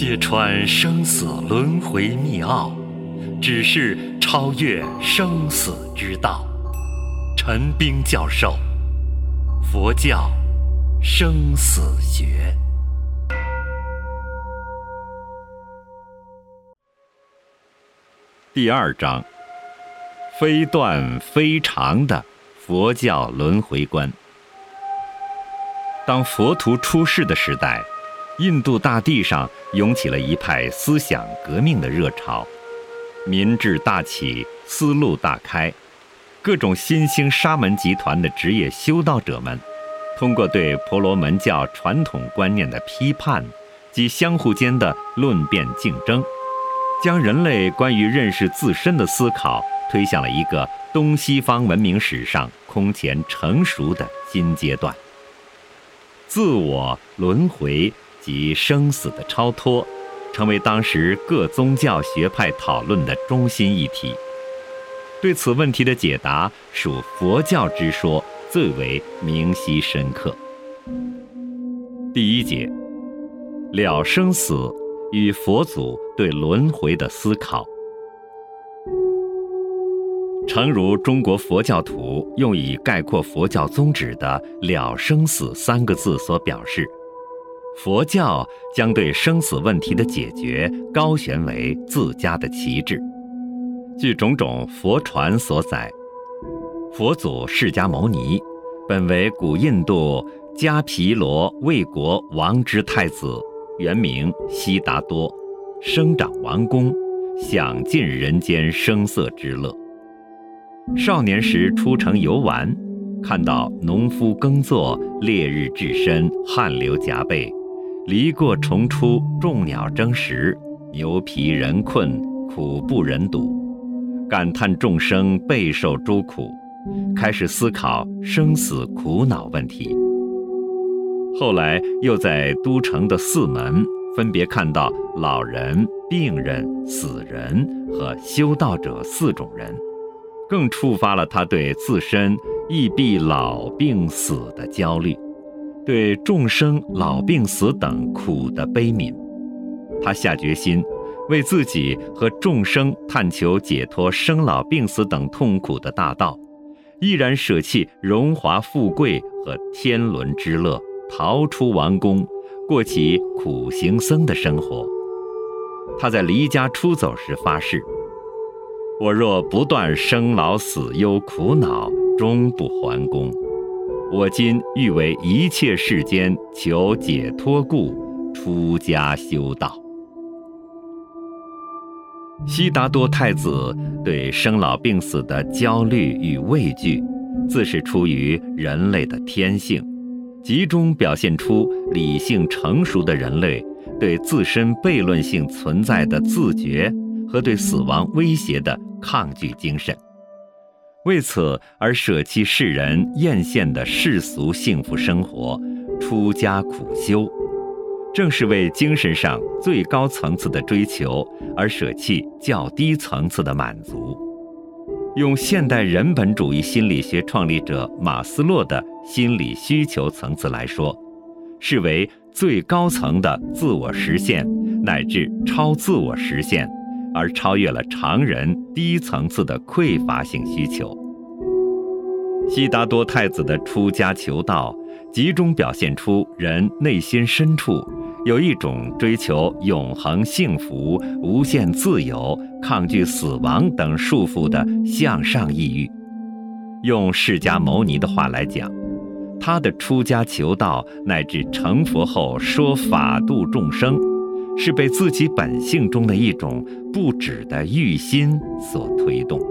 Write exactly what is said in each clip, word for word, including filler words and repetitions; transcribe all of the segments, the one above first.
揭穿生死轮回密奥，只是超越生死之道。陈彬教授，佛教生死学。 第二章，非断非常的佛教轮回观。当佛陀出世的时代，印度大地上涌起了一派思想革命的热潮，民智大起，思路大开，各种新兴沙门集团的职业修道者们，通过对婆罗门教传统观念的批判及相互间的论辩竞争，将人类关于认识自身的思考推向了一个东西方文明史上空前成熟的新阶段。自我、轮回及生死的超脱，成为当时各宗教学派讨论的中心议题。对此问题的解答，属佛教之说最为明晰深刻。第一节，了生死与佛祖对轮回的思考。诚如中国佛教徒用以概括佛教宗旨的了生死三个字所表示，佛教将对生死问题的解决高悬为自家的旗帜。据种种佛传所载，佛祖释迦牟尼本为古印度迦毗罗卫国王之太子，原名悉达多，生长王宫，享尽人间声色之乐。少年时出城游玩，看到农夫耕作，烈日炙身，汗流浃背，离过重出，众鸟争食，牛疲人困，苦不忍睹，感叹众生备受诸苦，开始思考生死苦恼问题。后来又在都城的四门分别看到老人、病人、死人和修道者四种人，更触发了他对自身亦必老病死的焦虑，对众生老病死等苦的悲悯。他下决心为自己和众生探求解脱生老病死等痛苦的大道，毅然舍弃荣华富贵和天伦之乐，逃出王宫，过起苦行僧的生活。他在离家出走时发誓，我若不断生老死忧苦恼，终不还宫。我今欲为一切世间求解脱故，出家修道。悉达多太子对生老病死的焦虑与畏惧，自是出于人类的天性，集中表现出理性成熟的人类对自身悖论性存在的自觉和对死亡威胁的抗拒精神，为此而舍弃世人艳羡的世俗幸福生活，出家苦修，正是为精神上最高层次的追求而舍弃较低层次的满足。用现代人本主义心理学创立者马斯洛的心理需求层次来说，是为最高层的自我实现乃至超自我实现，而超越了常人低层次的匮乏性需求。悉达多太子的出家求道，集中表现出人内心深处有一种追求永恒幸福、无限自由、抗拒死亡等束缚的向上意欲。用释迦牟尼的话来讲，他的出家求道乃至成佛后说法度众生，是被自己本性中的一种不止的欲心所推动。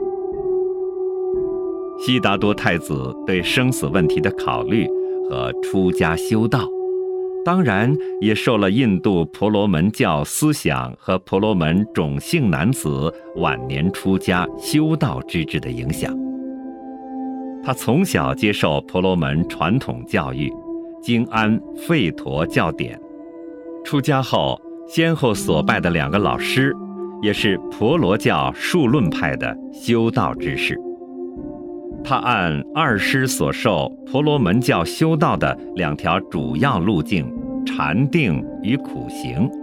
悉达多太子对生死问题的考虑和出家修道，当然也受了印度婆罗门教思想和婆罗门种姓男子晚年出家修道之志的影响。他从小接受婆罗门传统教育，精谙吠陀教典。出家后，先后所拜的两个老师，也是婆罗教数论派的修道之士。他按二师所授婆罗门教修道的两条主要路径禅定与苦行，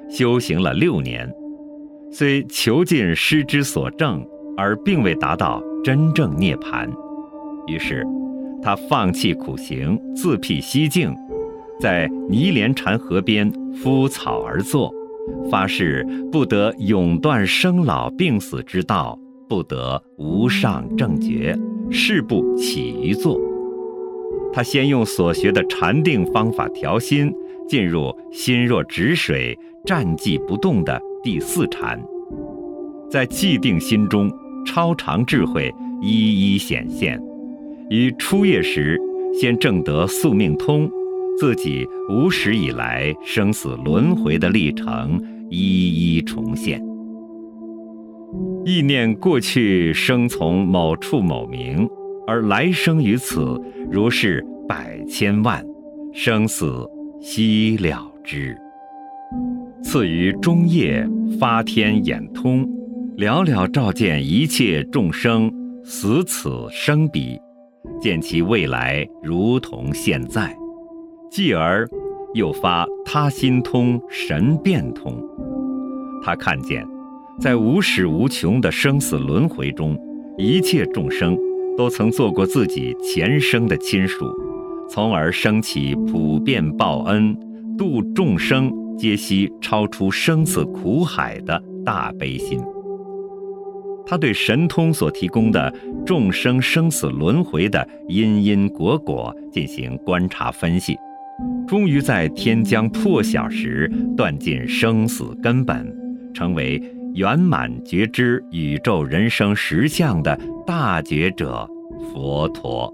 修行了六年，虽求尽师之所证，而并未达到真正涅槃。于是他放弃苦行，自辟蹊径，在泥莲禅河边敷草而坐，发誓不得永断生老病死之道，不得无上正觉，誓不起于坐。他先用所学的禅定方法调心，进入心若止水、站寂不动的第四禅。在寂定心中，超常智慧一一显现。于初夜时，先证得宿命通，自己无始以来生死轮回的历程一一重现。意念过去生从某处某名，而来生于此，如是百千万，生死悉了之。次于中夜，发天眼通，了了照见一切众生死此生彼，见其未来如同现在。继而又发他心通、神变通。他看见在无始无穷的生死轮回中，一切众生都曾做过自己前生的亲属，从而生起普遍报恩、度众生皆悉超出生死苦海的大悲心。他对神通所提供的众生生死轮回的因因果果进行观察分析，终于在天将破晓时断尽生死根本，成为圆满觉知宇宙人生实相的大觉者佛陀。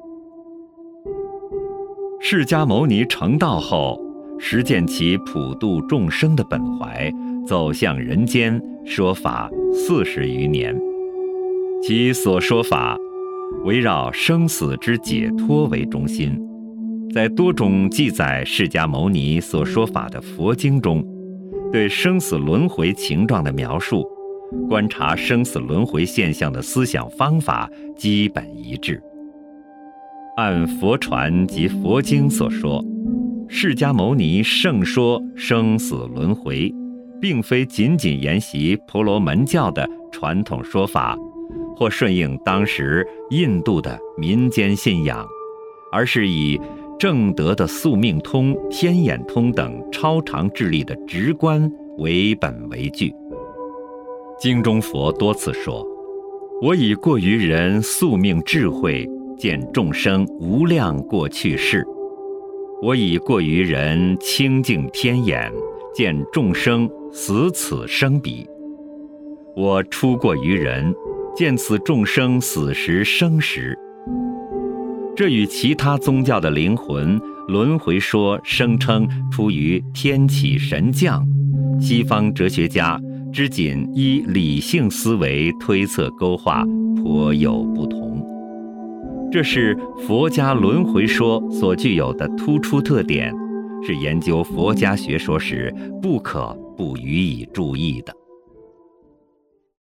释迦牟尼成道后，实践其普度众生的本怀，走向人间说法四十余年。其所说法围绕生死之解脱为中心，在多种记载释迦牟尼所说法的佛经中，对生死轮回情状的描述，观察生死轮回现象的思想方法基本一致。按佛传及佛经所说，释迦牟尼盛说生死轮回，并非仅仅沿袭婆罗门教的传统说法，或顺应当时印度的民间信仰，而是以正德的宿命通、天眼通等超常智力的直观为本为据。经中佛多次说，我以过于人宿命智慧，见众生无量过去世；我以过于人清净天眼，见众生死此生彼；我出过于人，见此众生死时生时。这与其他宗教的灵魂轮回说声称出于天启神降，西方哲学家只仅依理性思维推测勾画颇有不同。这是佛家轮回说所具有的突出特点，是研究佛家学说时不可不予以注意的。